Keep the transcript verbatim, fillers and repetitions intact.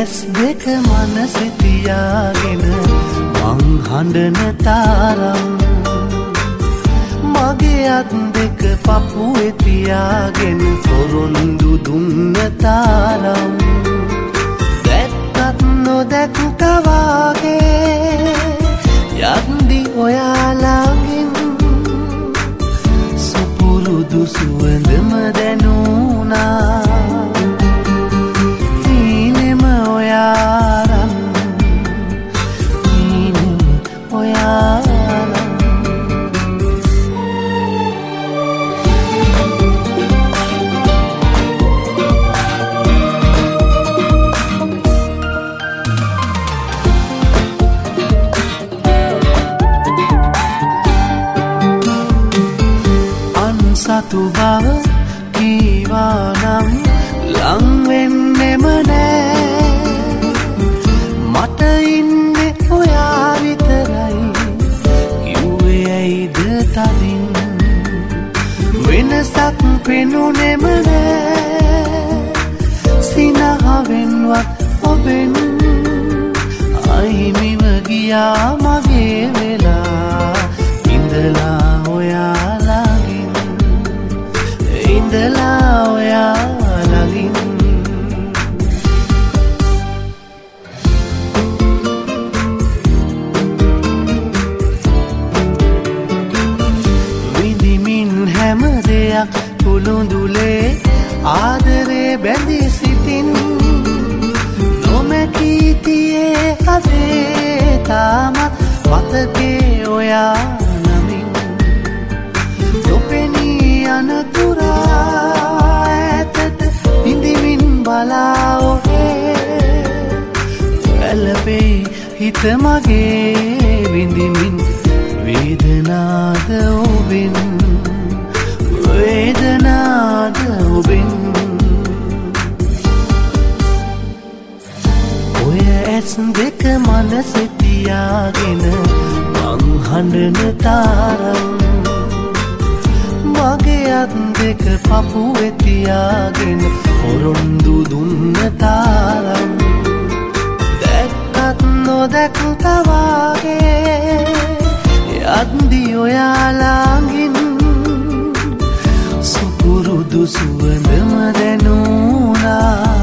ඇස් දෙක මනසේ තියාගෙන මං හඬන තාරම් මගේ අත් දෙක පපුවේ තියාගෙන පොරොන්දු දුන්න තාරම් දැක්කත් නොදැක්කා වාගේ යද්දි ඔයාලගෙන් සුපුරුදු සුවඳම දැනුණා ඊනෙම ඔයාරන් ඊනෙම ඔයාරන් සතු බව කීවානම් ලං වෙන්නෙම නෑ මට ඉන්නේ ඔයා විතරයි කිව්වේ ඇයිද තදින් වෙනසක් පෙනුනෙම නෑ සිනහවෙන්වත් ඔබෙන් අහිමිව ගියා මගේ වෙලා ඉඳලා ඔයාලා ඉඳලා ඔයාලගින් විඳිමින් හැම දෙයක් කුළුඳුලේ ආදරේ බැඳී සිටින් නොමැකී තියේ හදේ තාමත් මතකේ ඔයා නමින් නොපෙනී අනතුරා ඇතට ඉඳිමින් බලා ඔහේ වැළපෙයි හිත මගේ විඳිමින් වේදනාද ඔබෙන් වේදනාද ඔබෙන් ඔය ඇස් දෙක මනසේ තියාගෙන මං හඬන තාරම් මගේ අත් දෙක පපුවේ තියාගෙන පොරොන්දු දුන්න තාරම් දැක්කත් නොදැක්කා වාගේ යද්දි ඔයාලගෙන් සුපුරුදු සුවඳම දැනුණා